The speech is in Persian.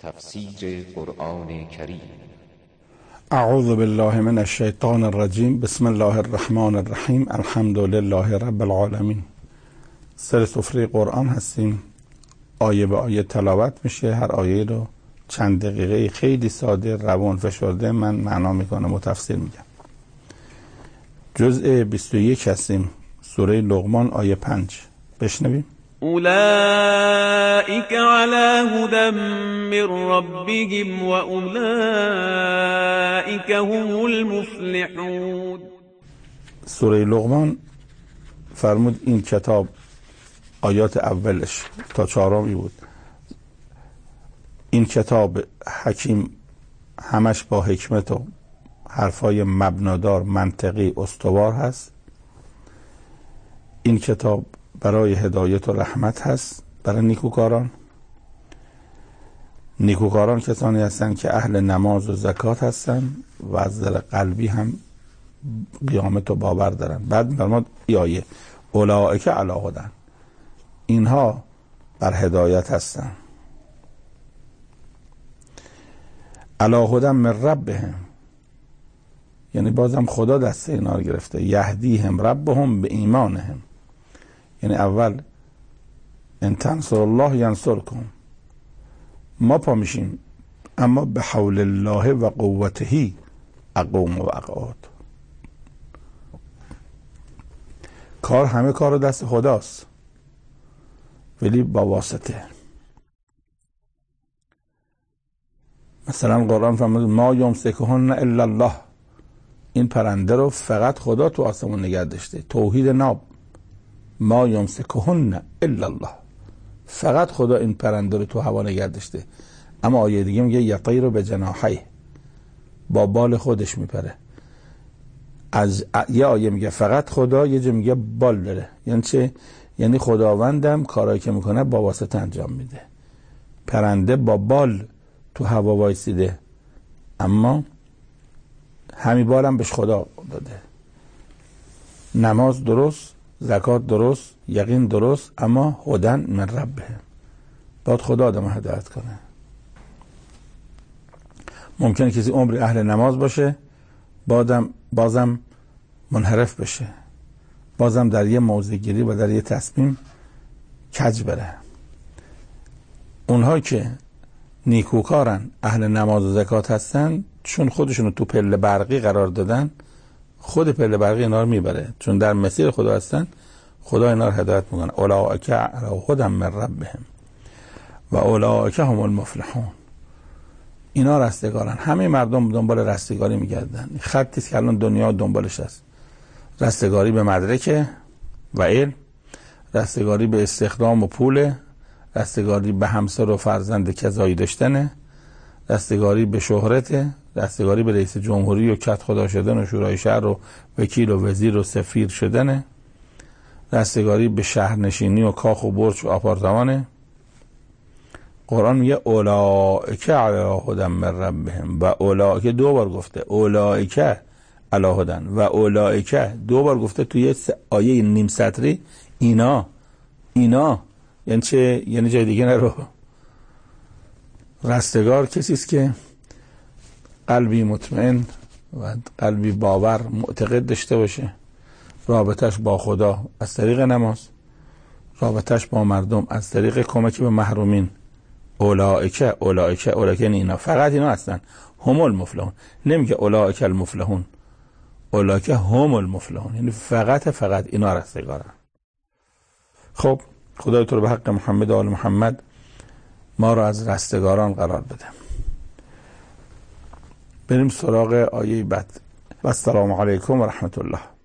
تفسیر قرآن کریم. اعوذ بالله من الشیطان الرجیم. بسم الله الرحمن الرحیم. الحمد لله رب العالمین. سر سفره قرآن هستیم، آیه به آیه تلاوت میشه. هر آیه رو چند دقیقه خیلی ساده روان فشرده من معنا میکنم و تفسیر میگم. جزء 21 هستیم، سوره لقمان آیه 5. بشنویم. اولئك على هدى من ربهم واولئك هم المفلحون. سوره لقمان فرمود این کتاب آیات اولش تا 4 بود. این کتاب حکیم همش با حکمت و حرفای مبنادار منطقی استوار هست. این کتاب برای هدایت و رحمت هست برای نیکوکاران. نیکوکاران کسانی هستند که اهل نماز و زکات هستند و از دل قلبی هم قیامت و باور دارن. بعد فرمود ای آیه اولئک علی هدی، اینها بر هدایت هستند. علی هدی من ربهم، یعنی بازم خدا دست اینا رو گرفته. یهدیهم ربهم به ایمانهم، یعنی اول ان تنصر الله ینصرکم، ما پا میشیم اما به حول الله و قوته اقوم و اقعد. همه کار دست خداست ولی با واسطه. مثلا قرآن فرمود ما یمسکهن الا الله، این پرنده رو فقط خدا تو آسمون نگه داشته. توحید ناب، ما یمسکهن الا الله، فقط خدا این پرنده رو تو هوا نگه داشته. اما آیه دیگه میگه یطیر به جناحیه، با بال خودش میپره. از یه آیه میگه فقط خدا، یه جا میگه بال داره. یعنی چه؟ یعنی خداوندم کارایی که میکنه با واسطه انجام میده. پرنده با بال تو هوا وایسیده، اما همین بالم بهش خدا داده. نماز درست، زکات درست، یقین درست، اما هدن من ربهم، باید خدا آدم هدایت کنه. ممکنه کسی عمر اهل نماز باشه بازم منحرف بشه، بازم در یه موضع گیری و در یه تصمیم کج بره. اونها که نیکوکارن، اهل نماز و زکات هستن، چون خودشونو تو پله برقی قرار دادن، خود پله برقی اینا رو میبره. چون در مسیر خدا هستن، خدا اینا رو هدایت میکنه. اولئک علی هدی من ربهم و اولئک هم المفلحون، اینا رستگارن. همه مردم دنبال رستگاری میگردن. خطی است که الان دنیا دنبالش است. رستگاری به مدرک و علم، رستگاری به استخدام و پول، رستگاری به همسر و فرزند کذایی داشتنه، رستگاری به شهرت، رستگاری به رئیس جمهوری و کت خدا شدن و شورای شهر و وکیل و وزیر و سفیر شدنه، رستگاری به شهرنشینی و کاخ و برج و آپارتمانه. قرآن میگه اولئک علی هدی من ربهم و اولئک، 2 بار گفته اولئک علی هدی و اولئک 2 بار گفته توی آیه نیم سطری. اینا یعنی چه؟ یعنی جای دیگه نرو. رستگار کسی است که قلبی مطمئن و قلبی باور معتقد داشته باشه، رابطش با خدا از طریق نماز، رابطش با مردم از طریق کمک به محرومین. اولئک اینا، فقط اینا هستن. هم المفلحون، نمیگه اولئک المفلحون، اولئک هم المفلحون، یعنی فقط اینا رستگارن. خب خدای تو رو به حق محمد و آل محمد ما رو از رستگاران قرار بده. بریم سراغ آیه بعد. و السلام علیکم و رحمت الله.